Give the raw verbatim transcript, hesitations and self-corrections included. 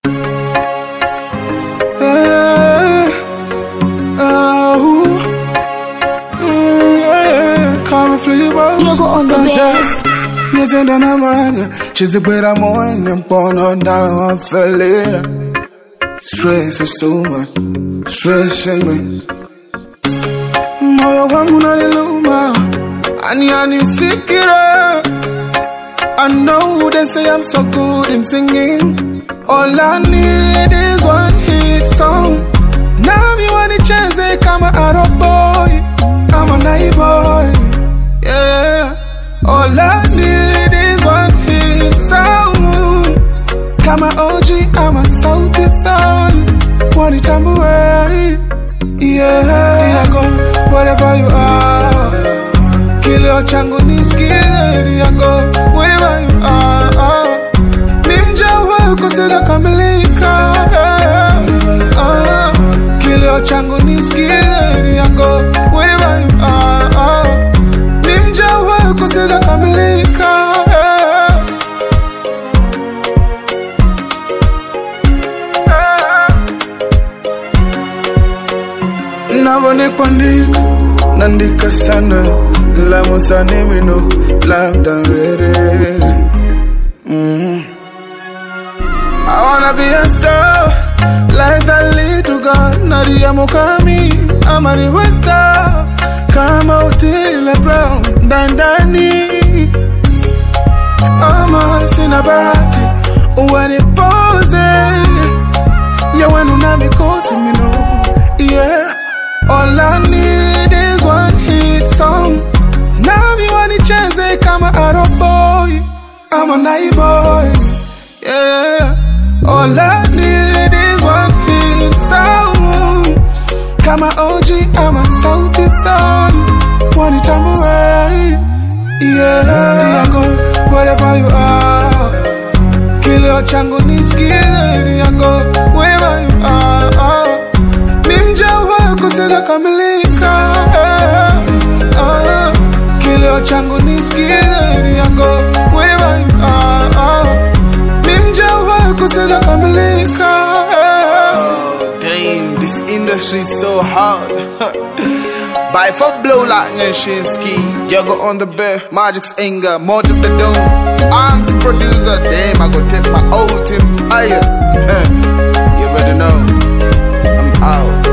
Hey, oh, mm, yeah, come flavor. You go on the best. Nitenda na manga, chizibwera moyo mkono down I feel it. Stress is so much, stressing me. Moyo wangu unaniluma, ani anisikira. I know they say I'm so good in singing. All I need is one hit song. Now me want to chance it, come a Arab boy, I'm a night boy, yeah. All I need is one hit song. Come a O G, I'm a Southie son. Want it time away, yeah. Here I go, wherever you are. Kill your changu niskize, here I go, wherever you are. Mimja wako sida kamilika, uh, kill your changu niskize, here I go, wherever you are. Mimja wako sida kamilika. Navone kwandika, nandika sana. La musane mino, labda rere. Mm. I wanna be a star, like that little girl. Nadia Mokami, I'm a real star. Kama Otile Brown, dandani. I'm a sinabati, uwani pose. Ya wenu na mikosi mino, yeah. All I need is one hit song. Now me want to chance it, come a Arab boy, I'm a night boy, yeah. All I need is one hit song. Come a O G, I'm a Southie son. Want it time away, yeah. Here I go, wherever you are. Kill your changu niskize, here I go, wherever you are. Mimja wako sida kamilika, uh, kill your changu niskize, here I go, wherever you are. Mimja wako sida kamilika. Oh, damn, this industry is so hard. By for blow like Nishinsky, Yago on the bear, Magic's anger, more to the dome. I'm the producer, damn, I go take my old team higher. You better know, I'm out.